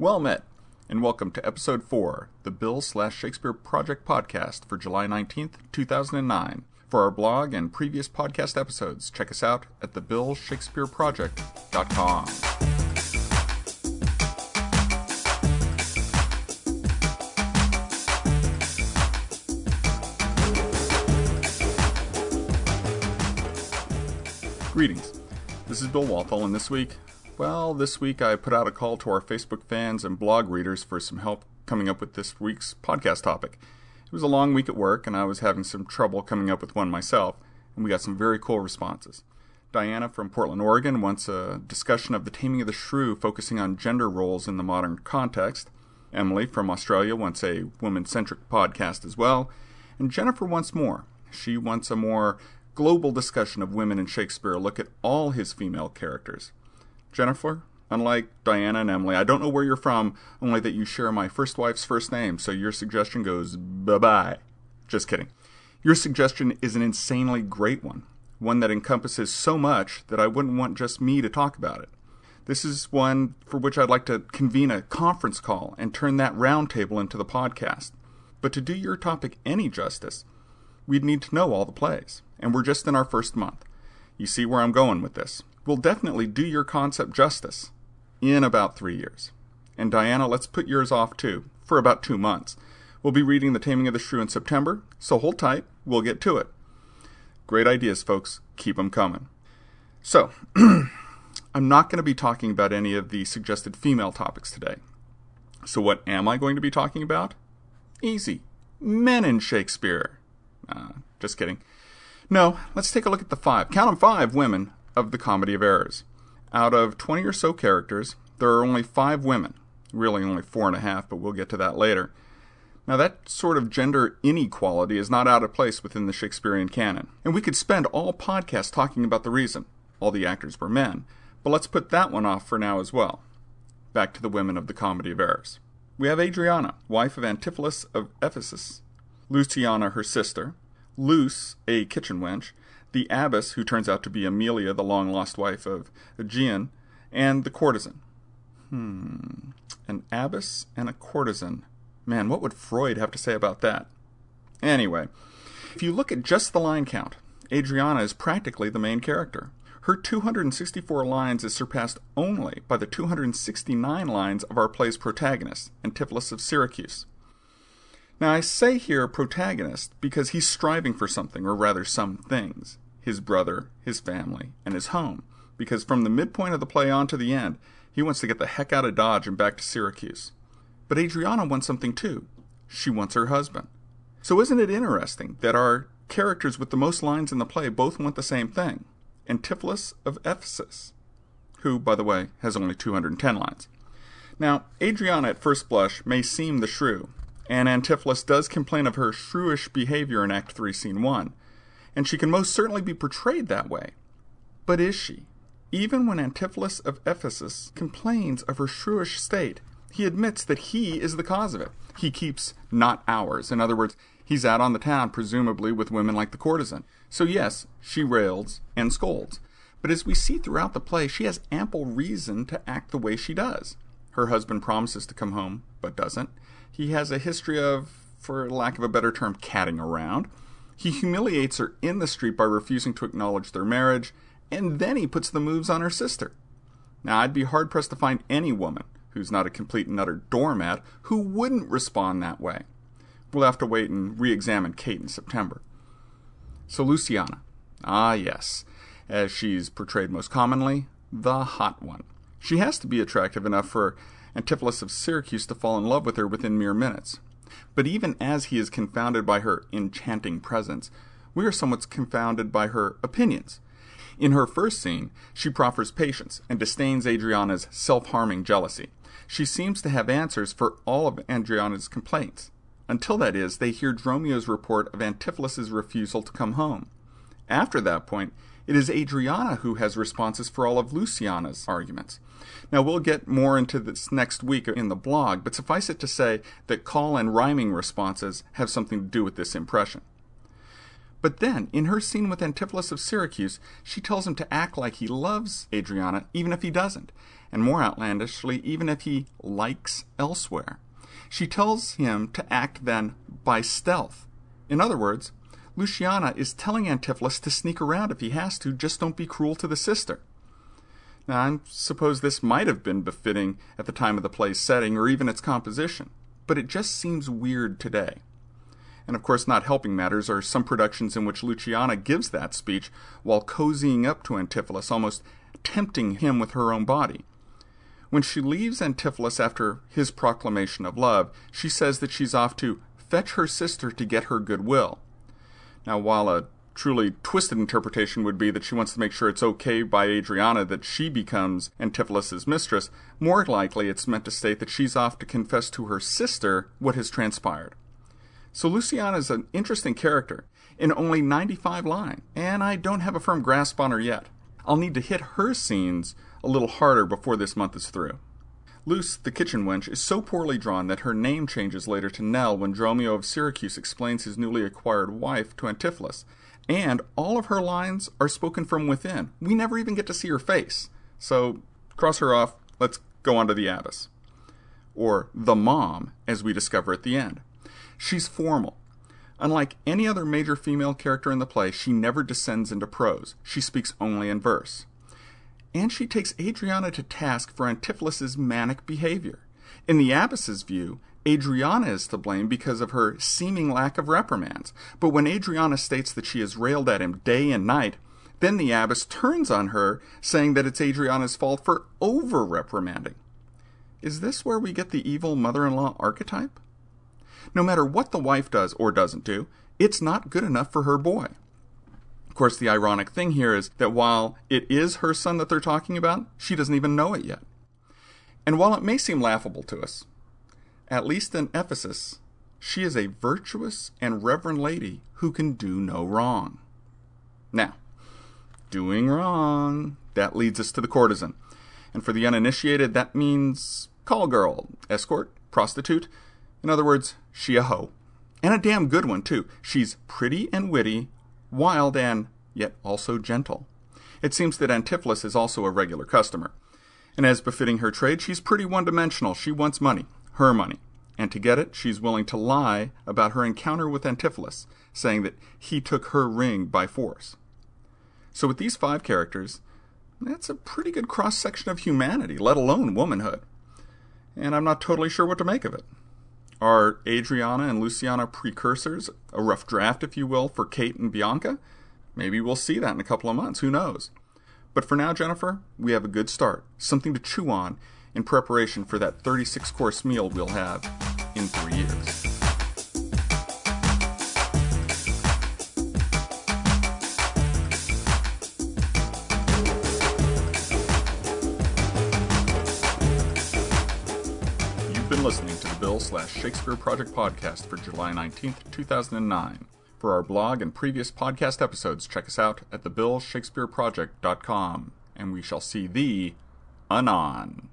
Well met, and welcome to Episode 4, the Bill/Shakespeare Project podcast for July 19th, 2009. For our blog and previous podcast episodes, check us out at thebillshakespeareproject.com. Greetings. This is Bill Walthall, and this week I put out a call to our Facebook fans and blog readers for some help coming up with this week's podcast topic. It was a long week at work, and I was having some trouble coming up with one myself, and we got some very cool responses. Diana from Portland, Oregon wants a discussion of The Taming of the Shrew focusing on gender roles in the modern context. Emily from Australia wants a woman-centric podcast as well. And Jennifer wants more. She wants a more global discussion of women in Shakespeare, a look at all his female characters. Jennifer, unlike Diana and Emily, I don't know where you're from, only that you share my first wife's first name, so your suggestion goes bye-bye. Just kidding. Your suggestion is an insanely great one that encompasses so much that I wouldn't want just me to talk about it. This is one for which I'd like to convene a conference call and turn that roundtable into the podcast. But to do your topic any justice, we'd need to know all the plays, and we're just in our first month. You see where I'm going with this. We'll definitely do your concept justice in about 3 years. And Diana, let's put yours off too, for about 2 months. We'll be reading The Taming of the Shrew in September, so hold tight, we'll get to it. Great ideas, folks. Keep them coming. So, I'm not going to be talking about any of the suggested female topics today. So what am I going to be talking about? Easy. Men in Shakespeare. Just kidding. No, let's take a look at the 5 women of the Comedy of Errors. Out of 20 or so characters, there are only 5 women. Really only 4.5, but we'll get to that later. Now that sort of gender inequality is not out of place within the Shakespearean canon. And we could spend all podcasts talking about the reason. All the actors were men. But let's put that one off for now as well. Back to the women of the Comedy of Errors. We have Adriana, wife of Antipholus of Ephesus. Luciana, her sister. Luce, a kitchen wench. The abbess, who turns out to be Amelia, the long-lost wife of Aegeon, and the courtesan. An abbess and a courtesan. Man, what would Freud have to say about that? Anyway, if you look at just the line count, Adriana is practically the main character. Her 264 lines is surpassed only by the 269 lines of our play's protagonist, Antipholus of Syracuse. Now, I say here protagonist because he's striving for something, or rather some things. His brother, his family, and his home. Because from the midpoint of the play on to the end, he wants to get the heck out of Dodge and back to Syracuse. But Adriana wants something too. She wants her husband. So isn't it interesting that our characters with the most lines in the play both want the same thing? Antipholus of Ephesus, who, by the way, has only 210 lines. Now, Adriana at first blush may seem the shrew, and Antipholus does complain of her shrewish behavior in Act 3, Scene 1, and she can most certainly be portrayed that way. But is she? Even when Antipholus of Ephesus complains of her shrewish state, he admits that he is the cause of it. He keeps not hours. In other words, he's out on the town, presumably with women like the courtesan. So yes, she rails and scolds. But as we see throughout the play, she has ample reason to act the way she does. Her husband promises to come home, but doesn't. He has a history of, for lack of a better term, catting around. He humiliates her in the street by refusing to acknowledge their marriage, and then he puts the moves on her sister. Now, I'd be hard-pressed to find any woman who's not a complete and utter doormat who wouldn't respond that way. We'll have to wait and re-examine Kate in September. So Luciana. Ah, yes. As she's portrayed most commonly, the hot one. She has to be attractive enough for Antipholus of Syracuse to fall in love with her within mere minutes. But even as he is confounded by her enchanting presence, we are somewhat confounded by her opinions. In her first scene, she proffers patience and disdains Adriana's self-harming jealousy. She seems to have answers for all of Adriana's complaints. Until, that is, they hear Dromio's report of Antipholus's refusal to come home. After that point, it is Adriana who has responses for all of Luciana's arguments. Now, we'll get more into this next week in the blog, but suffice it to say that call and rhyming responses have something to do with this impression. But then, in her scene with Antipholus of Syracuse, she tells him to act like he loves Adriana, even if he doesn't. and more outlandishly, even if he likes elsewhere. She tells him to act then by stealth. In other words, Luciana is telling Antipholus to sneak around if he has to, just don't be cruel to the sister. Now, I suppose this might have been befitting at the time of the play's setting or even its composition, but it just seems weird today. And of course, not helping matters are some productions in which Luciana gives that speech while cozying up to Antipholus, almost tempting him with her own body. When she leaves Antipholus after his proclamation of love, she says that she's off to fetch her sister to get her goodwill. Now, while a truly twisted interpretation would be that she wants to make sure it's okay by Adriana that she becomes Antipholus' mistress, more likely it's meant to state that she's off to confess to her sister what has transpired. So Luciana is an interesting character in only 95 lines, and I don't have a firm grasp on her yet. I'll need to hit her scenes a little harder before this month is through. Luce, the kitchen wench, is so poorly drawn that her name changes later to Nell when Dromio of Syracuse explains his newly acquired wife to Antipholus, and all of her lines are spoken from within. We never even get to see her face. So, cross her off, let's go on to the abbess. Or the mom, as we discover at the end. She's formal. Unlike any other major female character in the play, she never descends into prose. She speaks only in verse. And she takes Adriana to task for Antipholus' manic behavior. In the abbess's view, Adriana is to blame because of her seeming lack of reprimands. But when Adriana states that she has railed at him day and night, then the abbess turns on her, saying that it's Adriana's fault for over-reprimanding. Is this where we get the evil mother-in-law archetype? No matter what the wife does or doesn't do, it's not good enough for her boy. Of course, the ironic thing here is that while it is her son that they're talking about, she doesn't even know it yet. And while it may seem laughable to us, at least in Ephesus, she is a virtuous and reverend lady who can do no wrong. Now, doing wrong, that leads us to the courtesan. And for the uninitiated, that means call girl, escort, prostitute. In other words, she a hoe. And a damn good one, too. She's pretty and witty, wild and yet also gentle. It seems that Antipholus is also a regular customer. And as befitting her trade, she's pretty one-dimensional. She wants money, her money. And to get it, she's willing to lie about her encounter with Antipholus, saying that he took her ring by force. So with these 5 characters, that's a pretty good cross-section of humanity, let alone womanhood. And I'm not totally sure what to make of it. Are Adriana and Luciana precursors, a rough draft, if you will, for Kate and Bianca? Maybe we'll see that in a couple of months, who knows? But for now, Jennifer, we have a good start, something to chew on in preparation for that 36-course meal we'll have in 3 years. Listening to the Bill/Shakespeare Project podcast for July 19th, 2009. For our blog and previous podcast episodes, check us out at thebillshakespeareproject.com, and we shall see thee anon.